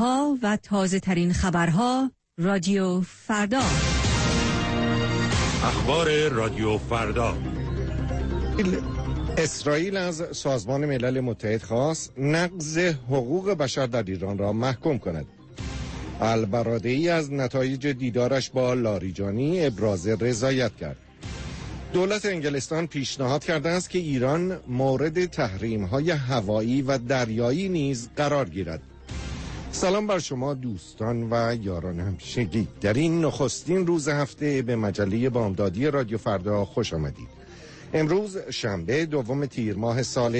ها و تازه ترین خبرها رادیو فردا. اخبار رادیو فردا. اسرائیل از سازمان ملل متحد خواست نقض حقوق بشر در ایران را محکوم کند. البرادعی از نتایج دیدارش با لاریجانی ابراز رضایت کرد. دولت انگلستان پیشنهاد کرده است که ایران مورد تحریم‌های هوایی و دریایی نیز قرار گیرد. سلام بر شما دوستان و یاران همیشگی. در این نخستین روز هفته به مجله بامدادی رادیو فردا خوش آمدید. امروز شنبه دوم تیر ماه سال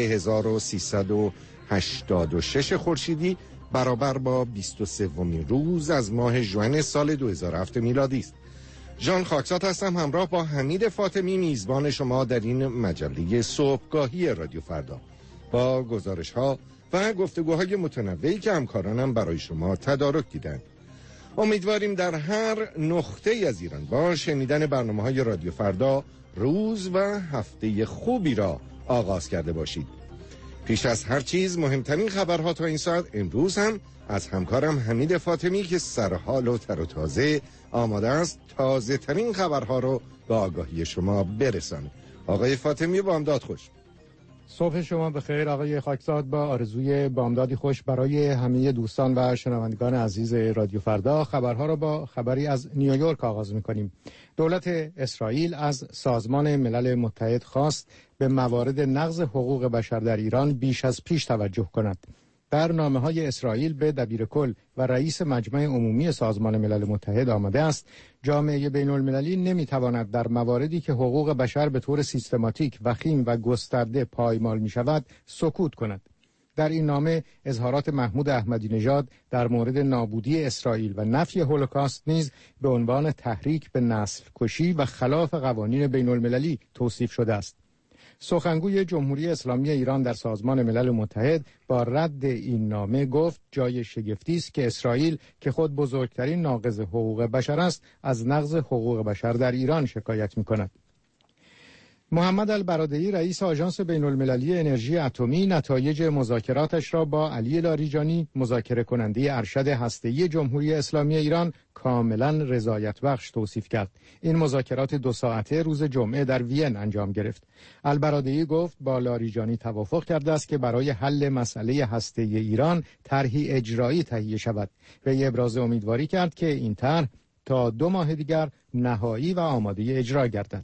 1386 خورشیدی برابر با 23مین روز از ماه ژوئن سال 2007 میلادی است. ژان خاکسات هستم، همراه با حمید فاطمی میزبان شما در این مجله صبحگاهی رادیو فردا با گزارش‌ها و گفتگوهای متنوعی که همکارانم برای شما تدارک دیدند. امیدواریم در هر نقطه‌ای از ایران با شنیدن برنامه‌های رادیو فردا روز و هفته خوبی را آغاز کرده باشید. پیش از هر چیز مهمترین خبرها تا این ساعت امروز هم از همکارم حمید فاطمی که سرحال و تر و تازه آماده است تازه ترین خبرها رو به آگاهی شما برسانه. آقای فاطمی بامداد خوش. صبح شما بخیر آقای خاکزاد، با آرزوی بامدادی خوش برای همه دوستان و شنوندگان عزیز رادیو فردا. خبرها را با خبری از نیویورک آغاز می‌کنیم. دولت اسرائیل از سازمان ملل متحد خواست به موارد نقض حقوق بشر در ایران بیش از پیش توجه کند. در نامه‌های اسرائیل به دبیرکل و رئیس مجمع عمومی سازمان ملل متحد آمده است جامعه بین‌المللی نمی‌تواند در مواردی که حقوق بشر به طور سیستماتیک، وخیم و گسترده پایمال می‌شود سکوت کند. در این نامه اظهارات محمود احمدی نژاد در مورد نابودی اسرائیل و نفی هولوکاست نیز به عنوان تحریک به نسل کشی و خلاف قوانین بین‌المللی توصیف شده است. سخنگوی جمهوری اسلامی ایران در سازمان ملل متحد با رد این نامه گفت جای شگفتی است که اسرائیل که خود بزرگترین ناقض حقوق بشر است از نقض حقوق بشر در ایران شکایت می‌کند. محمد البرادعی رئیس آژانس بین‌المللی انرژی اتمی نتایج مذاکراتش را با علی لاریجانی مذاکره کننده ارشد هسته‌ای جمهوری اسلامی ایران کاملا رضایت بخش توصیف کرد. این مذاکرات 2 ساعته روز جمعه در وین انجام گرفت. البرادعی گفت با لاریجانی توافق کرده است که برای حل مسئله هسته‌ای ایران طرحی اجرایی تهیه شود و ابراز امیدواری کرد که این طرح تا 2 ماه دیگر نهایی و آماده اجرا گردد.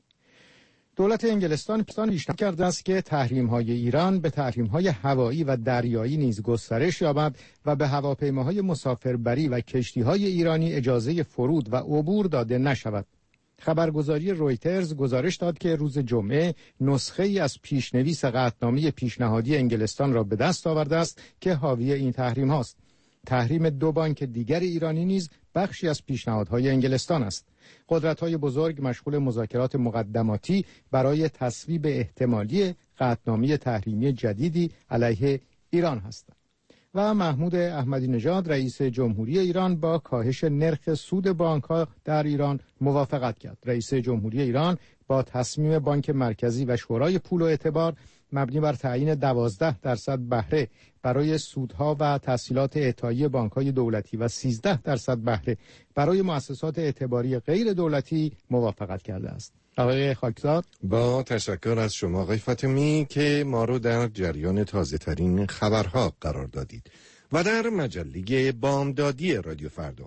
دولت انگلستان پیشنهاد کرده است که تحریم‌های ایران به تحریم‌های هوایی و دریایی نیز گسترش یابد و به هواپیماهای مسافربری و کشتی‌های ایرانی اجازه فرود و عبور داده نشود. خبرگزاری رویترز گزارش داد که روز جمعه نسخه‌ای از پیشنویس قطعنامه پیشنهادی انگلستان را به دست آورده است که حاوی این تحریم هاست. تحریم 2 بانک دیگر ایرانی نیز بخشی از پیشنهادهای انگلستان است. قدرت‌های بزرگ مشغول مذاکرات مقدماتی برای تصویب احتمالی قطعنامه تحریمی جدیدی علیه ایران هستند. و محمود احمدی نژاد رئیس جمهوری ایران با کاهش نرخ سود بانک‌ها در ایران موافقت کرد. رئیس جمهوری ایران با تصمیم بانک مرکزی و شورای پول و اعتبار مبنی بر تعیین 12% بهره برای سودها و تسهیلات اعطایی بانک‌های دولتی و 13% بهره برای مؤسسات اعتباری غیر دولتی موافقت کرده است. آقای خاکزاد، با تشکر از شما آقای فاطمی که ما رو در جریان تازه ترین خبرها قرار دادید و در مجله بامدادی رادیو فردا.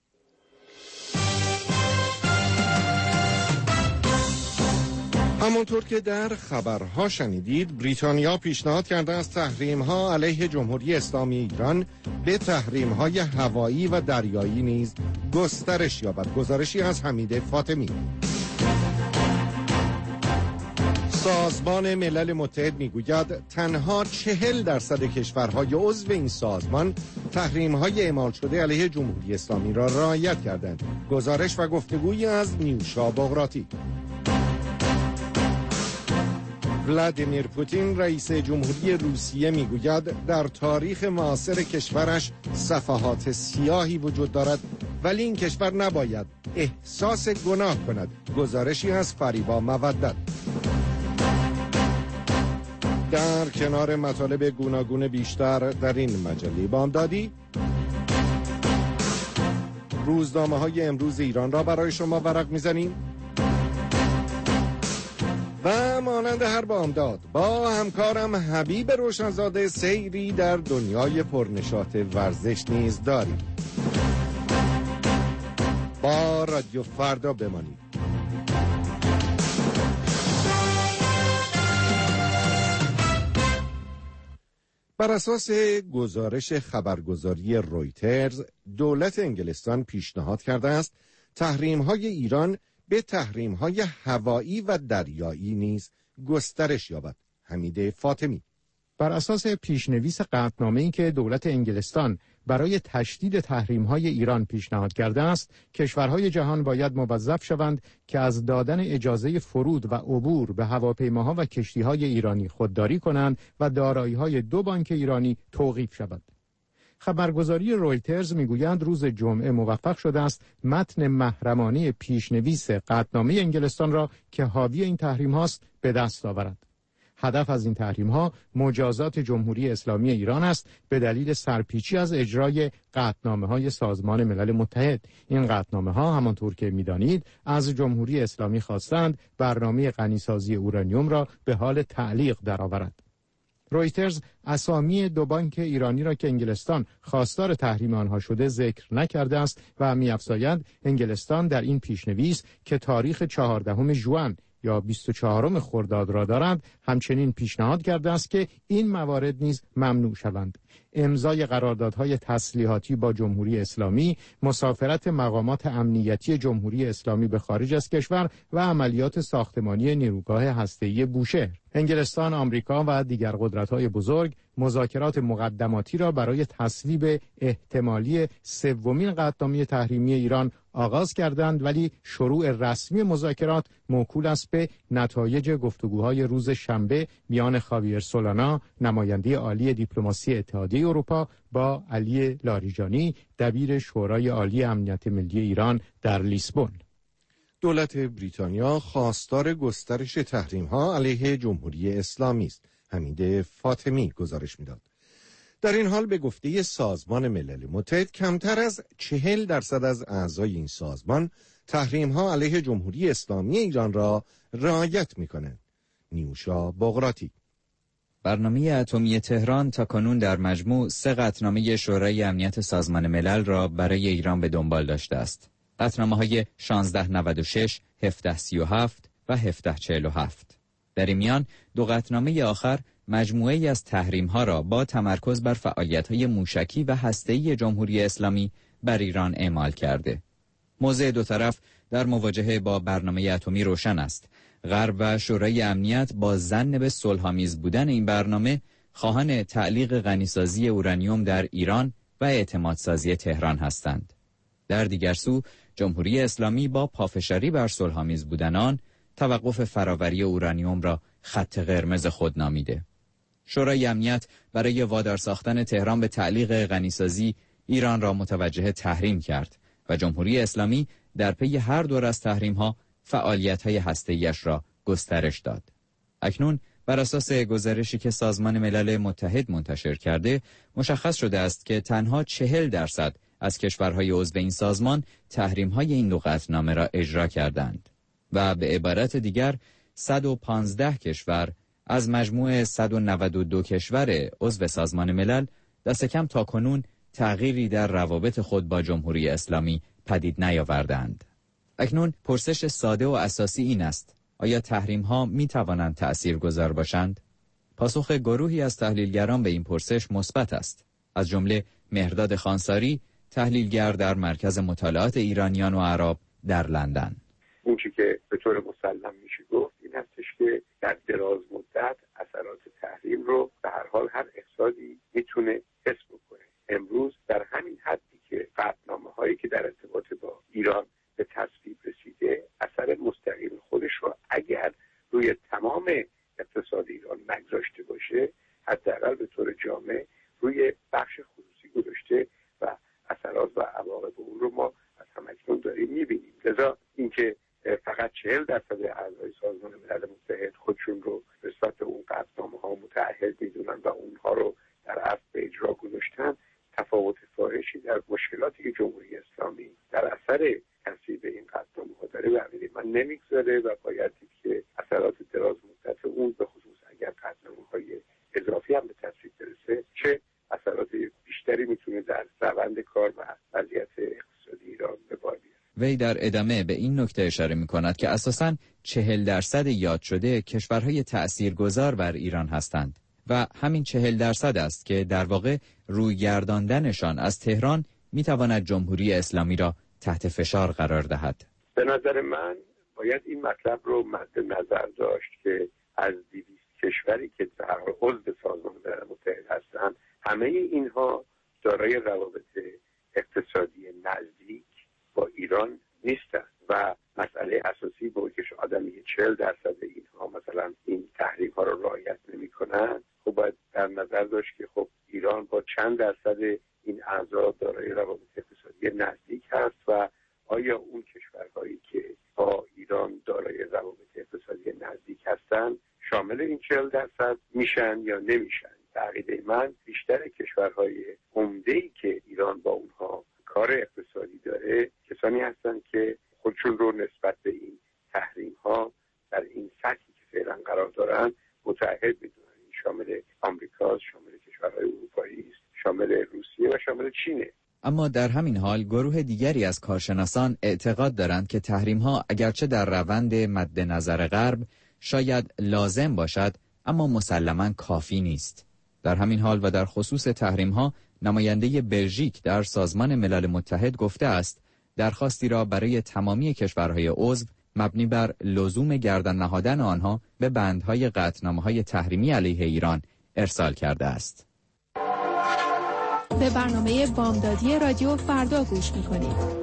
همانطور که در خبرها شنیدید، بریتانیا پیشنهاد کرده است تحریم‌ها علیه جمهوری اسلامی ایران به تحریم‌های هوایی و دریایی نیز گسترش یابد. گزارشی از حمید فاطمی. سازمان ملل متحد میگوید تنها 40% کشورهای عضو این سازمان تحریم‌های اعمال شده علیه جمهوری اسلامی را رعایت کردند. گزارش و گفتگویی از نیوشا بغراتی. ولادیمیر پوتین رئیس جمهوری روسیه میگوید در تاریخ معاصر کشورش صفحات سیاهی وجود دارد ولی این کشور نباید احساس گناه کند. گزارشی از فریبا مودت. در کنار مطالب گوناگون بیشتر در این مجله بامدادی روزنامه‌های امروز ایران را برای شما ورق می‌زنیم و مانند هر بامداد با همکارم حبیب روشنزاده سیری در دنیای پرنشاط ورزش نیز داریم. با رادیو فردا بمانید. بر اساس گزارش خبرگزاری رویترز، دولت انگلستان پیشنهاد کرده است تحریم‌های ایران به تحریم‌های هوایی و دریایی نیز گسترش یابد. حمید فاطمی. بر اساس پیشنویس قطعنامه‌ای که دولت انگلستان برای تشدید تحریم‌های ایران پیشنهاد کرده است، کشورهای جهان باید موظف شوند که از دادن اجازه فرود و عبور به هواپیماها و کشتی‌های ایرانی خودداری کنند و دارایی‌های 2 بانک ایرانی توقیف شود. خبرگزاری رویترز میگویند روز جمعه موفق شده است متن محرمانه پیشنویس قطعنامه انگلستان را که حاوی این تحریم هاست به دست آورد. هدف از این تحریم ها مجازات جمهوری اسلامی ایران است به دلیل سرپیچی از اجرای قطعنامه های سازمان ملل متحد. این قطعنامه ها همانطور که میدانید از جمهوری اسلامی خواستند برنامه غنیسازی اورانیوم را به حال تعلیق درآورد. رویترز اسامی 2 بانک ایرانی را که انگلستان خواستار تحریم آنها شده ذکر نکرده است و می‌افزاید انگلستان در این پیشنویس که تاریخ 14 ژوئن یا 24 خرداد را دارند همچنین پیشنهاد کرده است که این موارد نیز ممنوع شوند. امضای قراردادهای تسلیحاتی با جمهوری اسلامی، مسافرت مقامات امنیتی جمهوری اسلامی به خارج از کشور و عملیات ساختمانی نیروگاه هسته‌ای بوشهر. انگلستان، آمریکا و دیگر قدرت‌های بزرگ مذاکرات مقدماتی را برای تصویب احتمالی 3مین قطعنامه تحریمی ایران آغاز کردند، ولی شروع رسمی مذاکرات موکول است به نتایج گفتگوهای روز شنبه میان خاویر سولانا، نماینده عالی دیپلماسی اتحادیه اروپا، با علی لاریجانی، دبیر شورای عالی امنیت ملی ایران در لیسبون. دولت بریتانیا خواستار گسترش تحریم‌ها علیه جمهوری اسلامی است. حمید فاطمی گزارش می‌داد. در این حال به گفته سازمان ملل متحد کمتر از 40% از اعضای این سازمان تحریم‌ها علیه جمهوری اسلامی ایران را رعایت می‌کنند. نیوشا بغراتی. برنامه اتمی تهران تاکنون در مجموع 3 قطعنامه شورای امنیت سازمان ملل را برای ایران به دنبال داشته است. قطعنامه‌های 1696، 1737 و 1747. در این میان 2 قطعنامه آخر مجموعه‌ای از تحریم‌ها را با تمرکز بر فعالیت‌های موشکی و هسته‌ای جمهوری اسلامی بر ایران اعمال کرده. موضع 2 طرف در مواجهه با برنامه اتمی روشن است. غرب و شورای امنیت با ظن به صلح‌آمیز بودن این برنامه خواهان تعلیق غنیسازی اورانیوم در ایران و اعتمادسازی تهران هستند. در دیگر سو جمهوری اسلامی با پافشاری بر صلح‌آمیز بودن آن توقف فراوری اورانیوم را خط قرمز خود نامیده. شورای امنیت برای وادار ساختن تهران به تعلیق غنیسازی ایران را متوجه تحریم کرد و جمهوری اسلامی در پی هر دور از تحریم‌ها فعالیت‌های هسته‌ایش را گسترش داد. اکنون بر اساس گزارشی که سازمان ملل متحد منتشر کرده مشخص شده است که تنها 40% از کشورهای عضو این سازمان تحریم‌های این 2 قطعنامه را اجرا کردند و به عبارت دیگر 115 کشور از مجموع 192 کشور عضو سازمان ملل دست کم تاکنون تغییری در روابط خود با جمهوری اسلامی پدید نیاوردند. اکنون پرسش ساده و اساسی این است: آیا تحریم‌ها می‌توانند تأثیرگذار باشند؟ پاسخ گروهی از تحلیلگران به این پرسش مثبت است. از جمله مهرداد خانساری، تحلیلگر در مرکز مطالعات ایرانیان و عرب در لندن. اون چیزی که به طور مسلم میشه گفت این هستش که در دراز مدت اثرات تحریم رو به هر حال هر اقتصادی میتونه حس بکنه. امروز در همین حدی که قطعنامه‌هایی که در ارتباط با ایران به تصویب رسیده اثر مستقیم خودش رو اگر روی تمام اقتصاد ایران نگذاشته باشه، حداقل به طور جامع روی بخش خصوصی گذاشته و اثرات و عواقب اون رو ما از همکنون داریم میبینیم. لذا اینکه فقط 40% اعضای سازمان ملل متحد خودشون رو نسبت به اون قطعنامه‌ها متعهد میدونن و اونها رو در اصل به اجرا گذاشتن تفاوت فاحشی باشید در مشکلاتی که جمهوری اسلامی در اثر تاثیر این قطعنامه‌ها داره ببینید من نمیگذاره و باید که اثرات دراز مدت اون به خصوص اگر قطعنامه‌های اضافی هم به تصویب برسه چه اثرات بیشتری میتونه در روند کار و وضعیت اقتصادی ایران به بار بیاره. وی در ادامه به این نکته اشاره می‌کند که اساساً 40% یاد شده کشورهای تأثیرگذار بر ایران هستند و همین 40% است که در واقع روی گرداندنشان از تهران میتواند جمهوری اسلامی را تحت فشار قرار دهد. به نظر من باید این مطلب رو مد نظر داشت که از 200 کشوری که در حال عضو سازمان ملل متحد هستند همه اینها دارای روابط اقتصادی نزدیک با ایران نیستند و مسئله اساسی بود که آدمی 40% اینها مثلا این تحریم ها رو رعایت نمی‌کنند. خب باید در نظر داشت که خب ایران با چند درصد این اعضا دارای روابط اقتصادی نزدیک هست و آیا اون کشورهایی که با ایران دارای روابط اقتصادی نزدیک هستند شامل این 40% میشن یا نمیشن؟ در عقیده من بیشتر کشورهای عمده‌ای که ایران با اونها کار اقتصادی داره کسانی هستند که خودشون رو نسبت به این تحریم ها در این سطحی که فعلا قرار دارن متعهد میدونن. این شامل آمریکا، شامل کشورهای اروپایی است، شامل روسیه و شامل چینه. اما در همین حال گروه دیگری از کارشناسان اعتقاد دارند که تحریم‌ها اگرچه در روند مد نظر غرب شاید لازم باشد اما مسلماً کافی نیست. در همین حال و در خصوص تحریم‌ها نماینده بلژیک در سازمان ملل متحد گفته است درخواستی را برای تمامی کشورهای عضو مبنی بر لزوم گردن نهادن آنها به بندهای قطعنامه‌های تحریمی علیه ایران ارسال کرده است. به برنامه بامدادی رادیو فردا گوش می‌کنید.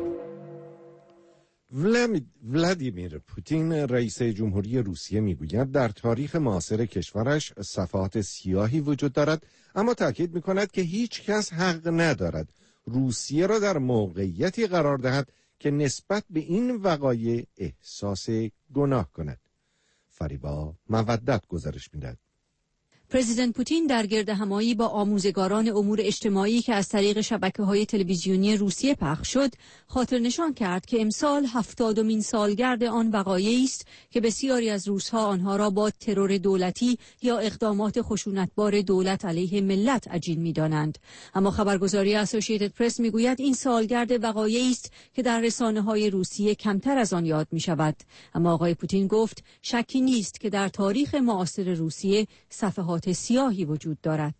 ولادیمیر پوتین رئیس جمهوری روسیه میگوید در تاریخ معاصر کشورش صفحات سیاهی وجود دارد، اما تاکید میکند که هیچ کس حق ندارد روسیه را در موقعیتی قرار دهد که نسبت به این وقایع احساس گناه کند. فریبا مودت گزارش میدهد. پرزیدنت پوتین در گردهمایی با آموزگاران امور اجتماعی که از طریق شبکه‌های تلویزیونی روسیه پخش شد، خاطر نشان کرد که امسال 70مین سالگرد آن وقایعی است که بسیاری از روس‌ها آنها را با ترور دولتی یا اقدامات خشونتبار دولت علیه ملت عجین می‌دانند. اما خبرگزاری اسوسییتد پرس می‌گوید این سالگرد وقایعی است که در رسانه‌های روسیه کمتر از آن یاد می‌شود. اما آقای پوتین گفت شکی نیست که در تاریخ معاصر روسیه صفحات سیاهی وجود دارد.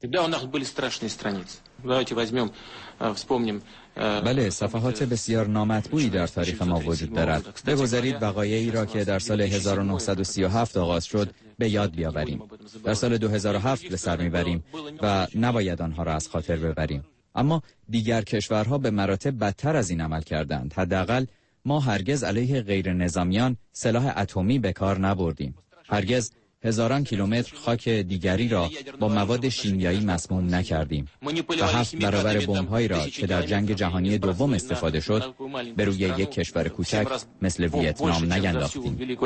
بله، صفحات بسیار نامطبوعی در تاریخ ما وجود دارد. بگذارید وقایعی را که در سال 1937 آغاز شد به یاد بیاوریم. در سال 2007 به سر میبریم و نباید آنها را از خاطر ببریم. اما دیگر کشورها به مراتب بدتر از این عمل کردند. حداقل ما هرگز علیه غیر نظامیان سلاح اتمی به کار نبردیم. هرگز هزاران کیلومتر خاک دیگری را با مواد شیمیایی مسموم نکردیم و 7 برابر بمب‌هایی را که در جنگ جهانی دوم استفاده شد به روی یک کشور کوچک مثل ویتنام نینداختیم.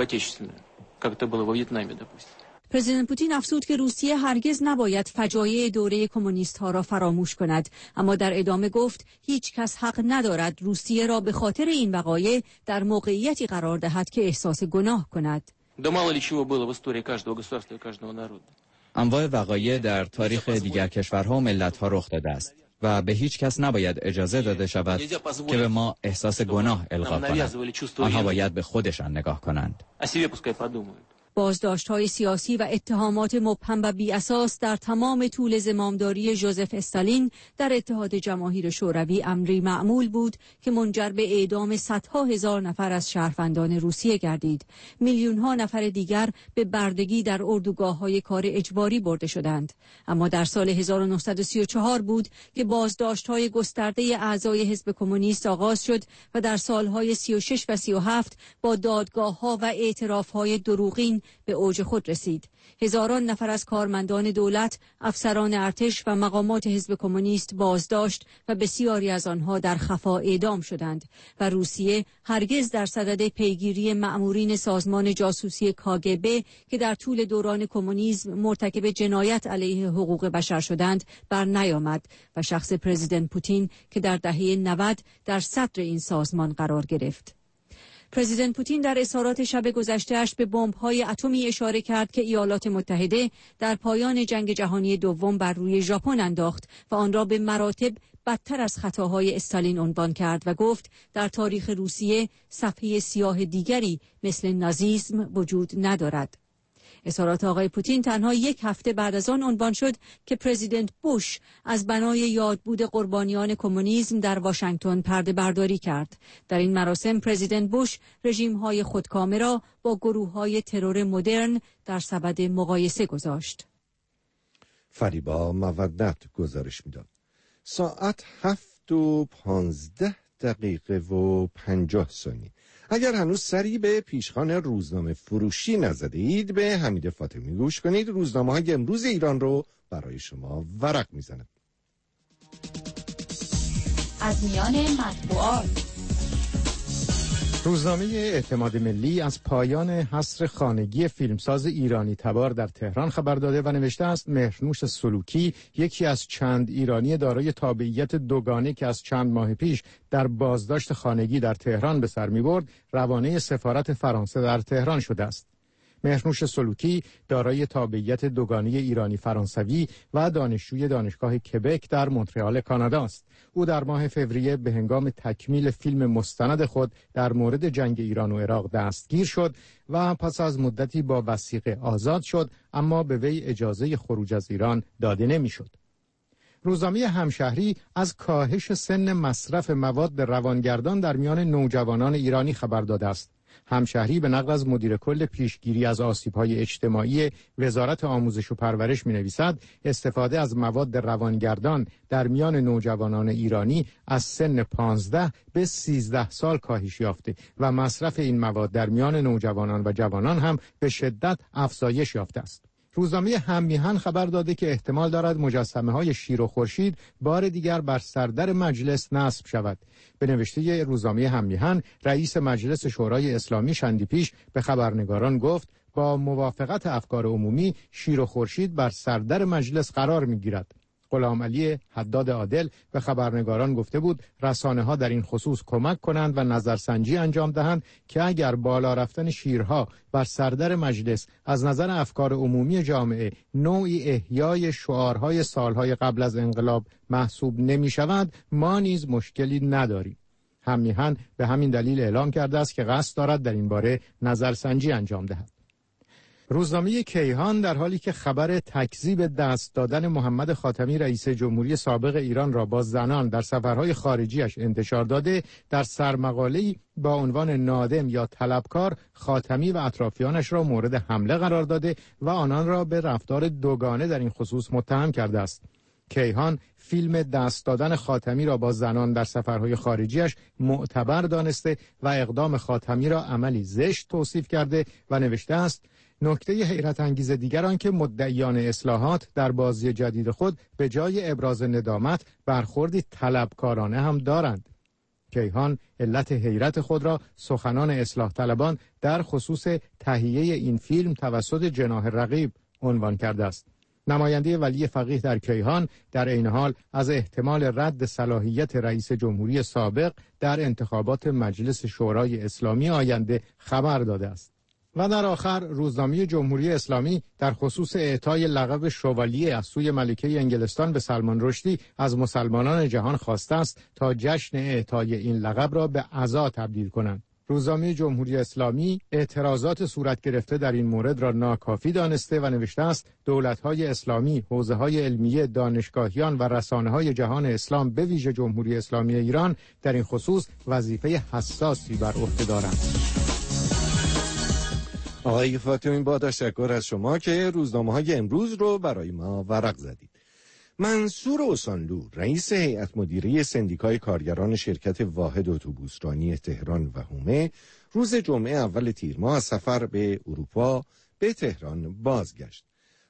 پرزیدنت پوتین افزود که روسیه هرگز نباید فجایع دوره کمونیست‌ها را فراموش کند، اما در ادامه گفت هیچ کس حق ندارد روسیه را به خاطر این وقایع در موقعیتی قرار دهد که احساس گناه کند. انواع وقایع در تاریخ دیگر کشورها و ملت‌ها رخ داده است و به هیچ کس نباید اجازه داده شود که به ما احساس گناه القا کند. آنها باید به خودشان نگاه کنند. بازداشت‌های سیاسی و اتهامات مبهم و بی‌اساس در تمام طول زمامداری ژوزف استالین در اتحاد جماهیر شوروی امری معمول بود که منجر به اعدام صدها هزار نفر از شهروندان روسیه گردید. میلیون‌ها نفر دیگر به بردگی در اردوگاه‌های کار اجباری برده شدند. اما در سال 1934 بود که بازداشت‌های گسترده اعضای حزب کمونیست آغاز شد و در سال‌های 36 و 37 با دادگاه‌ها و اعتراف‌های دروغین به اوج خود رسید. هزاران نفر از کارمندان دولت، افسران ارتش و مقامات حزب کمونیست بازداشت و بسیاری از آنها در خفا اعدام شدند و روسیه هرگز در صدد پیگیری مأمورین سازمان جاسوسی کاگبه که در طول دوران کمونیسم مرتکب جنایت علیه حقوق بشر شدند بر نیامد و شخص پرزیدنت پوتین که در دهه 90 در صدر این سازمان قرار گرفت. پرزیدنت پوتین در اظهارات شب گذشته‌اش به بمب‌های اتمی اشاره کرد که ایالات متحده در پایان جنگ جهانی دوم بر روی ژاپن انداخت و آن را به مراتب بدتر از خطاهای استالین عنوان کرد و گفت در تاریخ روسیه صفحه سیاه دیگری مثل نازیسم وجود ندارد. اظهارات آقای پوتین تنها یک هفته بعد از آن عنوان شد که پرزیدنت بوش از بنای یادبود قربانیان کمونیسم در واشنگتن پرده برداری کرد. در این مراسم پرزیدنت بوش رژیم‌های خودکامه را با گروه‌های ترور مدرن در سبد مقایسه گذاشت. فریبا مودت گزارش میداد. ساعت 7:15 اگر هنوز سری به پیشخوان روزنامه فروشی نزده اید به حمید فاطمی گوش کنید. روزنامه های امروز ایران رو برای شما ورق میزند. از میان مطبوعات روزنامه اعتماد ملی از پایان حصر خانگی فیلمساز ایرانی تبار در تهران خبر داده و نوشته است مهرنوش سلوکی، یکی از چند ایرانی دارای تابعیت دوگانه که از چند ماه پیش در بازداشت خانگی در تهران به سر می‌برد، روانه سفارت فرانسه در تهران شده است. مهرنوش سلوکی دارای تابعیت دوگانه ایرانی فرانسوی و دانشجوی دانشگاه کبک در مونترال کانادا است. او در ماه فوریه به هنگام تکمیل فیلم مستند خود در مورد جنگ ایران و عراق دستگیر شد و پس از مدتی با وثیقه آزاد شد، اما به وی اجازه خروج از ایران داده نمی‌شد. روزنامه همشهری از کاهش سن مصرف مواد روانگردان در میان نوجوانان ایرانی خبر داده است. همشهری به نقل از مدیر کل پیشگیری از آسیب‌های اجتماعی وزارت آموزش و پرورش می‌نویسد استفاده از مواد روانگردان در میان نوجوانان ایرانی از سن 15 به 13 سال کاهش یافته و مصرف این مواد در میان نوجوانان و جوانان هم به شدت افزایش یافته است. روزنامه هم‌میهن خبر داده که احتمال دارد مجسمه‌های شیر و خورشید بار دیگر بر سردر مجلس نصب شود. به نوشته روزنامه هم‌میهن، رئیس مجلس شورای اسلامی شندیپیش به خبرنگاران گفت با موافقت افکار عمومی شیر و خورشید بر سردر مجلس قرار می‌گیرد. غلامعلی حداد عادل به خبرنگاران گفته بود رسانه‌ها در این خصوص کمک کنند و نظرسنجی انجام دهند که اگر بالا رفتن شیرها بر سردر مجلس از نظر افکار عمومی جامعه نوعی احیای شعارهای سالهای قبل از انقلاب محسوب نمی‌شود، ما نیز مشکلی نداریم. هم‌میهن به همین دلیل اعلام کرده است که قصد دارد در این باره نظرسنجی انجام دهد. روزنامه کیهان در حالی که خبر تکذیب دست دادن محمد خاتمی رئیس جمهوری سابق ایران را با زنان در سفرهای خارجیش انتشار داده، در سرمقاله‌ای با عنوان نادم یا طلبکار خاتمی و اطرافیانش را مورد حمله قرار داده و آنان را به رفتار دوگانه در این خصوص متهم کرده است. کیهان فیلم دست دادن خاتمی را با زنان در سفرهای خارجیش معتبر دانسته و اقدام خاتمی را عملی زشت توصیف کرده و نوشته است نکته حیرت انگیز دیگر آن که مدعیان اصلاحات در بازی جدید خود به جای ابراز ندامت برخوردی طلبکارانه هم دارند. کیهان علت حیرت خود را سخنان اصلاح طلبان در خصوص تهیه این فیلم توسط جناح رقیب عنوان کرده است. نماینده ولی فقیه در کیهان در عین حال از احتمال رد صلاحیت رئیس جمهوری سابق در انتخابات مجلس شورای اسلامی آینده خبر داده است. و در آخر روزنامه جمهوری اسلامی در خصوص اعطای لقب شوالیه از سوی ملکه انگلستان به سلمان رشدی از مسلمانان جهان خواسته است تا جشن اعطای این لقب را به عزا تبدیل کنند. روزنامه جمهوری اسلامی اعتراضات صورت گرفته در این مورد را ناکافی دانسته و نوشته است دولت‌های اسلامی، حوزه‌های علمیه، دانشگاهیان و رسانه‌های جهان اسلام به ویژه جمهوری اسلامی ایران در این خصوص وظیفه حساسی بر عهده دارند. آقای فاطمی با تشکر از شما که روزنامه‌های امروز رو برای ما ورق زدید. منصور اوسانلو رئیس هیئت مدیره سندیکای کارگران شرکت واحد اتوبوسرانی تهران و حومه روز جمعه اول تیر ماه از سفر به اروپا به تهران بازگشت.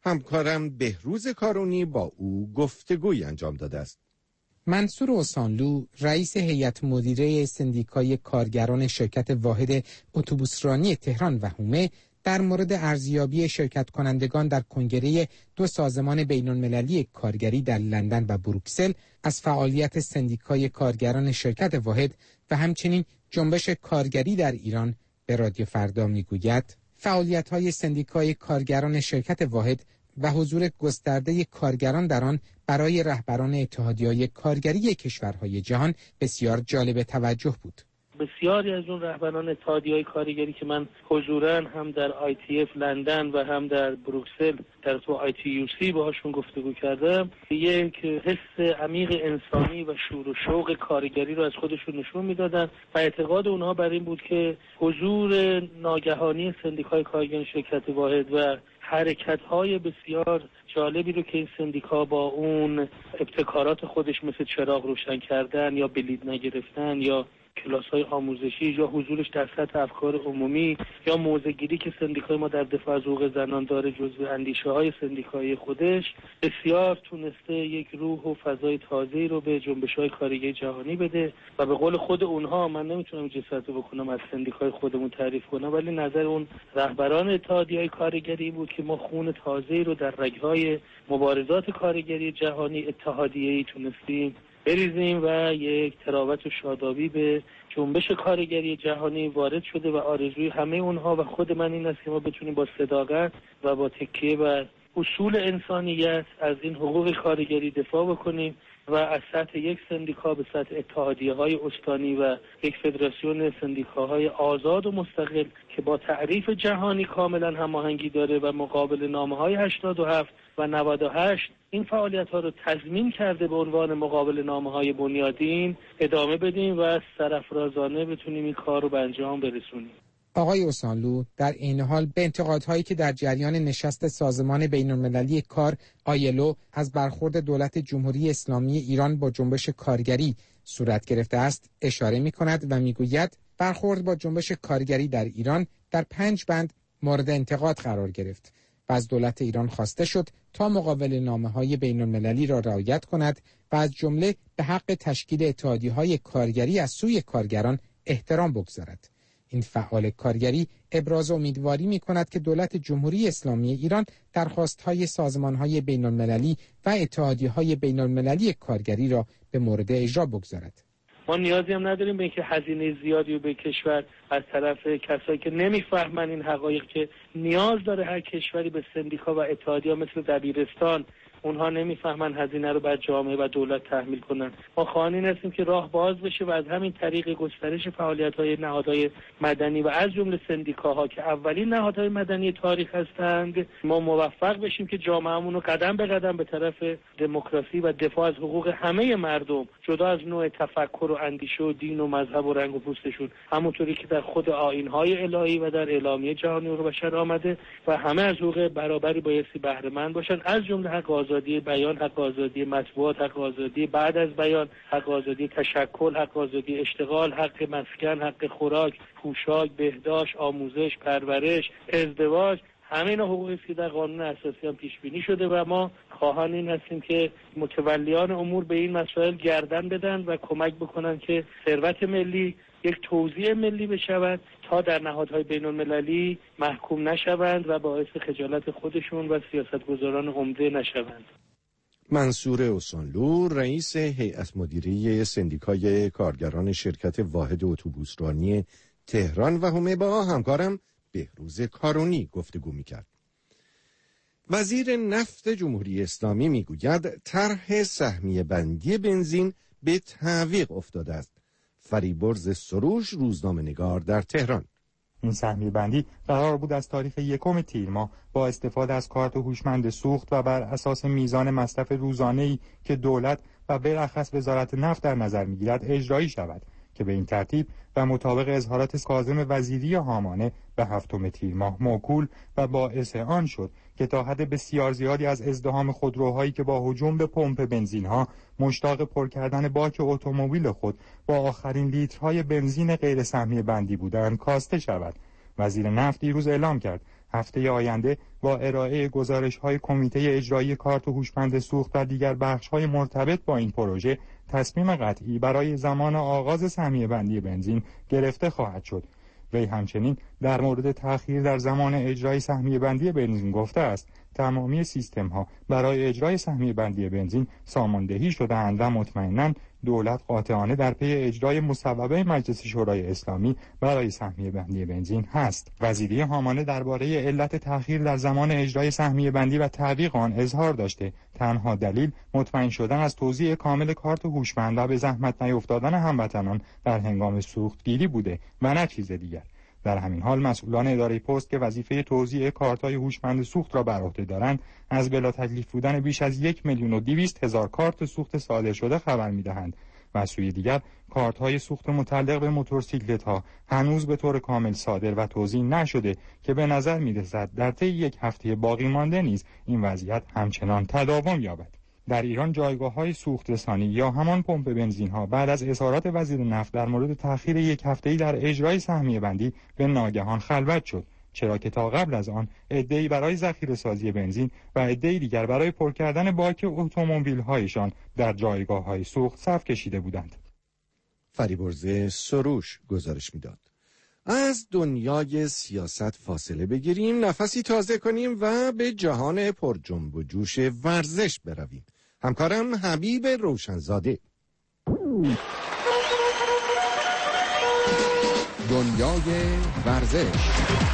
همکارم بهروز کارونی با او گفتگوی انجام داده است. منصور اوسانلو، رئیس هیئت مدیره سندیکای کارگران شرکت واحد اتوبوسرانی تهران و حومه، در مورد ارزیابی شرکت کنندگان در کنگره 2 سازمان بین‌المللی کارگری در لندن و بروکسل از فعالیت سندیکای کارگران شرکت واحد و همچنین جنبش کارگری در ایران به رادیو فردا میگوید فعالیت‌های سندیکای کارگران شرکت واحد و حضور گسترده کارگران در آن برای رهبران اتحادیه‌های کارگری کشورهای جهان بسیار جالب توجه بود. بسیاری از اون رهبران اتحادیه‌های کارگری که من حضوراً هم در ITF لندن و هم در بروکسل در تو ITUC باهاشون گفتگو کردم، یک حس عمیق انسانی و شور و شوق کارگری رو از خودشون نشون میدادن و اعتقاد اونها بر این بود که حضور ناگهانی سندیکای کارگران شرکت واحد و حرکت‌های بسیار جالبی رو که این سندیکا با اون ابتکارات خودش مثل چراغ روشن کردن یا بلید نگرفتن یا کلاس‌های آموزشی یا حضورش در سطح افکار عمومی یا موضع‌گیری که سندیکای ما در دفاع از حقوق زنان داره جزو اندیشه‌های سندیکایی خودش، بسیار تونسته یک روح و فضای تازه‌ای رو به جنبش‌های کارگری جهانی بده و به قول خود اونها، من نمیتونم جسارت بکنم از سندیکای خودمون تعریف کنم، ولی نظر اون رهبران اتحادیه‌های کارگری بود که ما خون تازه‌ای رو در رگ‌های مبارزات کارگری جهانی اتحادیه‌ای تونستیم بریزیم و یک تراوت و شادابی به جنبش کارگری جهانی وارد شده و آرزوی همه اونها و خود من این است که ما بتونیم با صداقت و با تکیه بر اصول انسانیت از این حقوق کارگری دفاع بکنیم و از سطح یک سندیکا به سطح اتحادیه‌های استانی و یک فدراسیون سندیکاهای آزاد و مستقل که با تعریف جهانی کاملا هماهنگی داره و مقابل نامه‌های 87 و 98 این فعالیت‌ها رو تضمین کرده به عنوان مقابل نامه‌های بنیادین ادامه بدیم و سرافرازانه بتونیم این کار رو به انجام برسونیم. آقای اوسانلو در این حال به انتقادهایی که در جریان نشست سازمان بین‌المللی کار آیلو از برخورد دولت جمهوری اسلامی ایران با جنبش کارگری صورت گرفته است اشاره می‌کند و می‌گوید برخورد با جنبش کارگری در ایران در 5 بند مورد انتقاد قرار گرفت و از دولت ایران خواسته شد تا مقابل نامه‌های بین‌المللی را رعایت کند و از جمله به حق تشکیل اتحادیه‌های کارگری از سوی کارگران احترام بگذارد. این فعال کارگری ابراز امیدواری می‌کند که دولت جمهوری اسلامی ایران درخواست‌های سازمان‌های بین‌المللی و اتحادیه‌های بین‌المللی کارگری را به مورد اجرا بگذارد. ما نیازی هم نداریم به اینکه هزینه زیادی رو به کشور از طرف کسایی که نمیفهمن این حقایق که نیاز داره هر کشوری به سندیکا و اتحادیه مثل دبیرستان، اونها نمیفهمن هزینه رو بر جامعه و دولت تحمیل کنن. ما خواهان هستیم که راه باز بشه و از همین طریق گسترش فعالیت‌های نهادهای مدنی و از جمله سندیکاها که اولین نهادهای مدنی تاریخ هستند ما موفق بشیم که جامعهمون رو قدم به قدم به طرف دموکراسی و دفاع از حقوق همه مردم جدا از نوع تفکر و اندیشه و دین و مذهب و رنگ و پوستشون، همونطوری که در خود آیین‌های الهی و در اعلامیه جهانی حقوق بشر آمده و همه از حقوق برابری بایستی بهره مند باشن، از جمله حق آزادی بیان، حق آزادی مطبوعات، حق آزادی بعد از بیان، حق آزادی تشکل، حق آزادی اشتغال، حق مسکن، حق خوراک، پوشاک، بهداشت، آموزش، پرورش، ازدواج، همه اینا حقوقی است که در قانون اساسی هم پیش بینی شده و ما خواهان این هستیم که متولیان امور به این مسائل گردن بدن و کمک بکنن که ثروت ملی یک توزیع ملی بشود تا در نهادهای بین‌المللی محکوم نشوند و باعث خجالت خودشون و سیاستگزاران عمده نشوند. منصور اوسانلو، رئیس هیئت مدیره سندیکای کارگران شرکت واحد اتوبوسرانی تهران و حومه با همکارم بهروز کارونی گفتگو می‌کرد. وزیر نفت جمهوری اسلامی میگوید طرح سهمیه بندی بنزین به تعویق افتاده است. فریبرز سروش، روزنامه‌نگار در تهران. این سهمیه بندی قرار بود از تاریخ 1 تیر ماه با استفاده از کارت هوشمند سوخت و بر اساس میزان مصرف روزانه‌ای که دولت و بالاخص وزارت نفت در نظر می‌گیرد اجرایی شود که به این ترتیب و مطابق اظهارات کاظم وزیری هامانه به 7 تیر ماه موکول و باعث آن شد که تا حد بسیار زیادی از ازدحام خودروهایی که با هجوم به پمپ بنزین‌ها مشتاق پر کردن باک اتومبیل خود با آخرین لیترهای بنزین غیر سهمیه بندی بودند کاسته شود. وزیر نفت دیروز اعلام کرد هفته آینده با ارائه گزارش‌های کمیته اجرایی کارت هوشمند سوخت و دیگر بخش‌های مرتبط با این پروژه تصمیم قطعی برای زمان آغاز سهمیه بندی بنزین گرفته خواهد شد. وی همچنین در مورد تأخیر در زمان اجرای سهمیه بندی بنزین گفته است تمامی سیستم‌ها برای اجرای سهمیه بندی بنزین ساماندهی شده‌اند و مطمئناً دولت قاطعانه در پی اجرای مصوبه مجلس شورای اسلامی برای سهمیه بندی بنزین هست. وزیری هامانه درباره علت تأخیر در زمان اجرای سهمیه بندی و تعویق آن اظهار داشته تنها دلیل مطمئن شدن از توزیع کامل کارت هوشمند و به زحمت نیفتادن هموطنان در هنگام سوختگیری بوده و نه چیز دیگر. در همین حال مسئولان اداره پست که وظیفه توزیع کارت‌های هوشمند سوخت را بر عهده دارند از بلا تکلیف بودن بیش از 1,200,000 کارت سوخت صادر شده خبر می‌دهند و از سوی دیگر کارت‌های سوخت متعلق به موتورسیکلت‌ها هنوز به طور کامل صادر و توزیع نشده که به نظر می‌رسد در طی یک هفته باقی مانده نیز این وضعیت همچنان تداوم یابد. در ایران جایگاه‌های سوخت رسانی یا همان پمپ بنزین‌ها بعد از اظهارات وزیر نفت در مورد تأخیر یک هفته‌ای در اجرای سهمیه بندی به ناگهان خلوت شد، چرا که تا قبل از آن عده‌ای برای ذخیره‌سازی بنزین و عده‌ای دیگر برای پر کردن باک اتومبیل‌هایشان در جایگاه‌های سوخت صف کشیده بودند. فریبرز سروش گزارش می‌داد. از دنیای سیاست فاصله بگیریم، نفسی تازه کنیم و به جهان پر جنب و جوش ورزش برویم. همکارم حبیب روشنزاده. دنیای ورزش.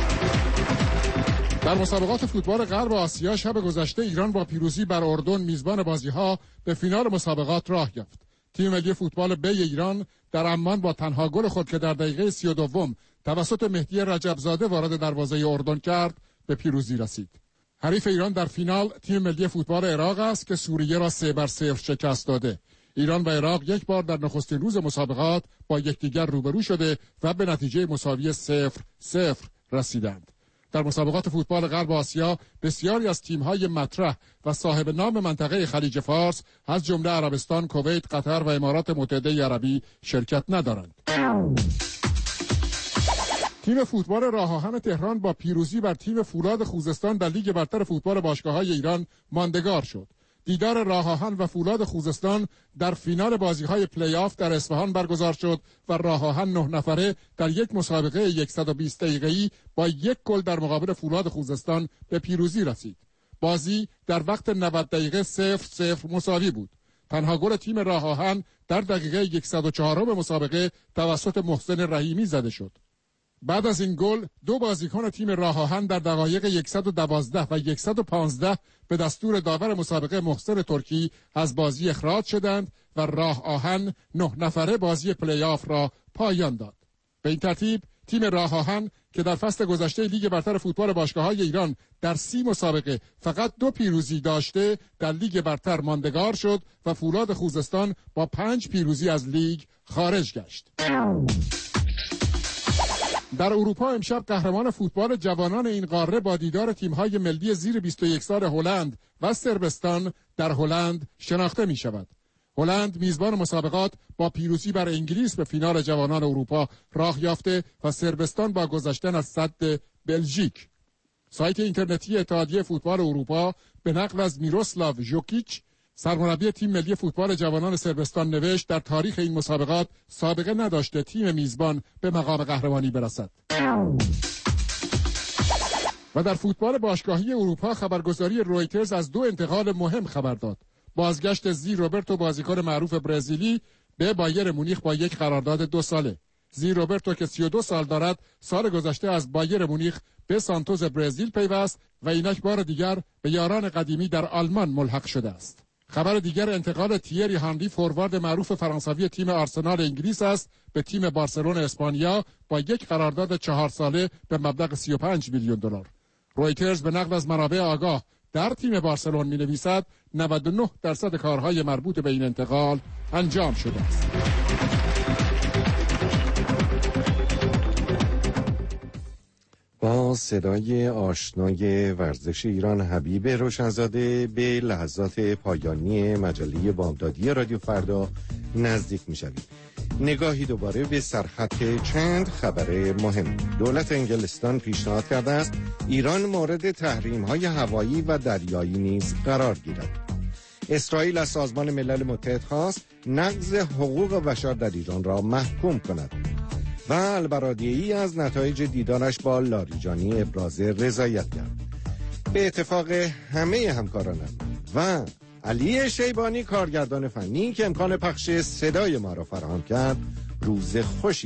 در مسابقات فوتبال غرب آسیا شب گذشته ایران با پیروزی بر اردن میزبان بازی‌ها به فینال مسابقات راه یافت. تیم ملی فوتبال بی ایران در عمان با تنها گل خود که در دقیقه 32 توسط مهدی رجبزاده وارد دروازه اردن کرد به پیروزی رسید. حریف ایران در فینال تیم ملی فوتبال عراق است که سوریه را 3-0 شکست داده. ایران و عراق یک بار در نخستین روز مسابقات با یکدیگر روبرو شده و به نتیجه مساوی 0-0 رسیدند. در مسابقات فوتبال غرب آسیا بسیاری از تیم‌های مطرح و صاحب نام منطقه خلیج فارس از جمله عربستان، کویت، قطر و امارات متحده عربی شرکت ندارند. تیم فوتبال راه آهن تهران با پیروزی بر تیم فولاد خوزستان در لیگ برتر فوتبال باشگاه‌های ایران ماندگار شد. دیدار راه آهن و فولاد خوزستان در فینال بازی‌های پلی آف در اصفهان برگزار شد و راه آهن 9 نفره در یک مسابقه 120 دقیقه‌ای با یک گل در مقابل فولاد خوزستان به پیروزی رسید. بازی در وقت 90 دقیقه 0-0 مساوی بود. تنها گل تیم راه آهن در دقیقه 104 مسابقه توسط محسن رحیمی زده شد. بعد از این گل دو بازیکن تیم راه آهن در دقایق 112 و 115 به دستور داور مسابقه محسن ترکی از بازی اخراج شدند و راه آهن 9 نفره بازی پلی آف را پایان داد. به این ترتیب تیم راه آهن که در فصل گذشته لیگ برتر فوتبال باشگاه‌های ایران در 30 مسابقه فقط 2 پیروزی داشته در لیگ برتر ماندگار شد و فولاد خوزستان با 5 پیروزی از لیگ خارج گشت. در اروپا امشب قهرمان فوتبال جوانان این قاره با دیدار تیم‌های ملی زیر 21 سال هلند و صربستان در هلند شناخته می شود. هلند میزبان مسابقات با پیروزی بر انگلیس به فینال جوانان اروپا راه یافته و صربستان با گذشتن از صد بلژیک. سایت اینترنتی اتحادیه فوتبال اروپا به نقل از میروسلاو ژوکیچ سرمربی تیم ملی فوتبال جوانان صربستان نوشت در تاریخ این مسابقات سابقه نداشته تیم میزبان به مقام قهرمانی برسد. و در فوتبال باشگاهی اروپا خبرگزاری رویترز از 2 انتقال مهم خبر داد. بازگشت زی روبرتو بازیکن معروف برزیلی به بایر مونیخ با یک قرارداد 2 ساله. زی روبرتو که 32 سال دارد سال گذشته از بایر مونیخ به سانتوس برزیل پیوست و اینک بار دیگر به یاران قدیمی در آلمان ملحق شده است. خبر دیگر انتقال تیری هنری فوروارد معروف فرانسوی تیم آرسنال انگلیس است به تیم بارسلون اسپانیا با یک قرارداد 4 ساله به مبلغ 35 میلیون دلار. رویترز به نقل از منابع آگاه در تیم بارسلون می‌نویسد 99% کارهای مربوط به این انتقال انجام شده است. با صدای آشنای ورزش ایران حبیب روشنزاده به لحظات پایانی مجله بامدادی رادیو فردا نزدیک می‌شویم. نگاهی دوباره به سرخط چند خبر مهم. دولت انگلستان پیشنهاد کرده است ایران مورد تحریم‌های هوایی و دریایی نیز قرار گیرد. اسرائیل از سازمان ملل متحد خواست نقض حقوق بشر در ایران را محکوم کند. و البرادعی از نتایج دیدارش با لاریجانی ابراز رضایت کرد. به اتفاق همه همکارانم و علی شیبانی کارگردان فنی که امکان پخش صدای ما را فراهم کرد، روز خوشی